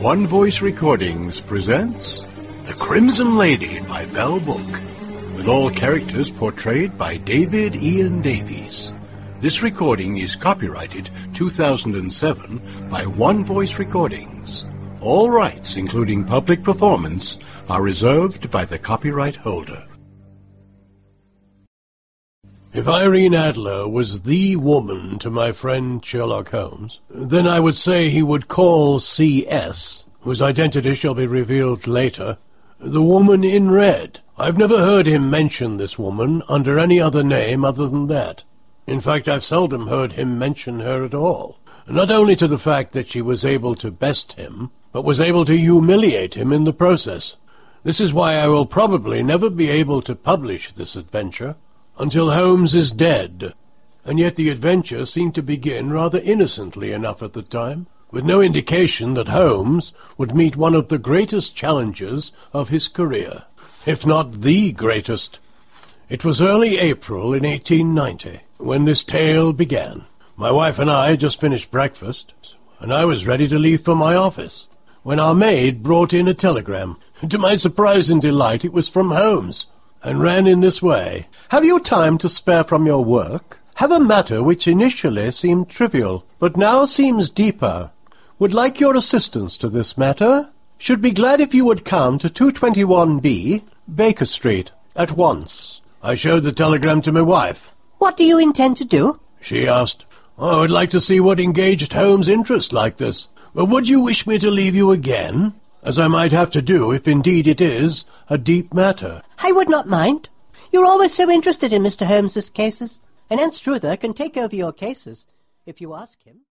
One Voice Recordings presents The Crimson Lady by Bell Book, with all characters portrayed by David Ian Davies. This recording is copyrighted 2007 by One Voice Recordings. All rights, including public performance, are reserved by the copyright holder. If Irene Adler was the woman to my friend Sherlock Holmes, then I would say he would call C.S., whose identity shall be revealed later, the woman in red. I've never heard him mention this woman under any other name other than that. In fact, I've seldom heard him mention her at all. Not only to the fact that she was able to best him, but was able to humiliate him in the process. This is why I will probably never be able to publish this adventure until Holmes is dead. And yet the adventure seemed to begin rather innocently enough at the time, with no indication that Holmes would meet one of the greatest challenges of his career, if not the greatest. It was early April in 1890 when this tale began. My wife and I had just finished breakfast, and I was ready to leave for my office, when our maid brought in a telegram. To my surprise and delight, it was from Holmes, and ran in this way. Have you time to spare from your work? Have a matter which initially seemed trivial, but now seems deeper. Would like your assistance to this matter. Should be glad if you would come to 221B, Baker Street, at once. I showed the telegram to my wife. What do you intend to do? She asked. I would like to see what engaged Holmes' interest like this. But would you wish me to leave you again, as I might have to do if indeed it is a deep matter? I would not mind. You're always so interested in Mr. Holmes's cases, and Anne Struther can take over your cases, if you ask him.